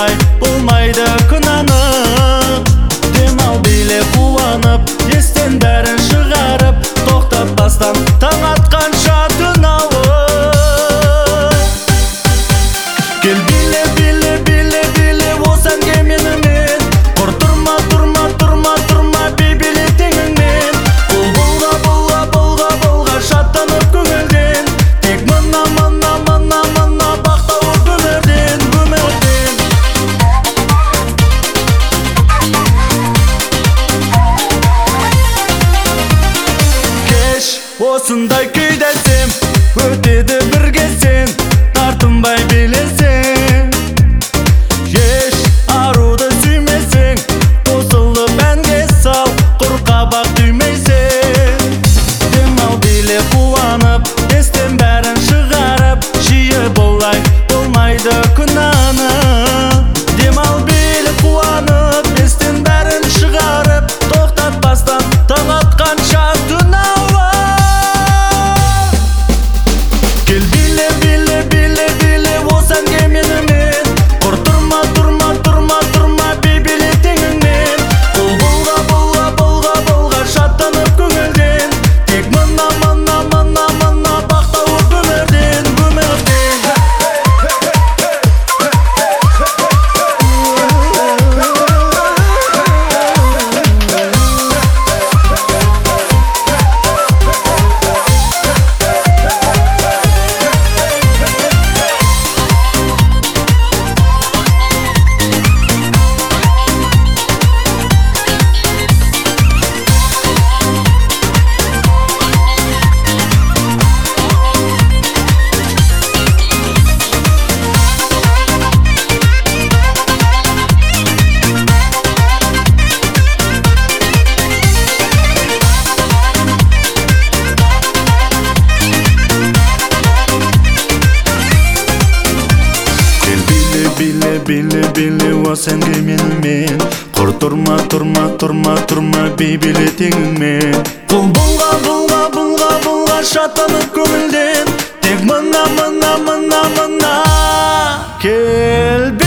болай, болмайды күнәні. Демал биле қуанып, естен бәрін шығарып, тоқтатпастан таң атқанша түн ауып. Кел биле, биле, биле, биле осы әнге менімен, құр тұрма, тұрма, тұрма, тұрма бейбіле теңіңмен. Бұл болға, болға, болға, болға шаттанып көңілден, тек мына, мына, мына, мына бақ тауып өмірден, өмірден. Кеш осындай күйдесем, өтеді бірге сен, тартынбай билесең. Еш аруды сүймесең, қосылып әнге сал, құр қабақ түймейсің. Демал биле қуанып, естен бәрін шығарып, жиі болай, болмайды күнәні. Демал биле қуанып, естен бәрін шығарып, тоқтатпастан таң атқанша түн ауып. Кел биле, биле, биле, биле осы әнге менімен, құр тұрма, тұрма, тұрма, тұрма бейбіле теңіңмен. Бұл болға, болға, болға, болға шаттанып көңілден, тек мына, мына, мына, мына бақ тауып өмірден, өмірден. Биле, биле, биле осы әнге менімен, құр тұрма, тұрма, тұрма, тұрма бейбіле теңіңмен. Бұл болға, болға, болға, болға шаттанып көңілден, тек мына, мына, мына, мына. Кел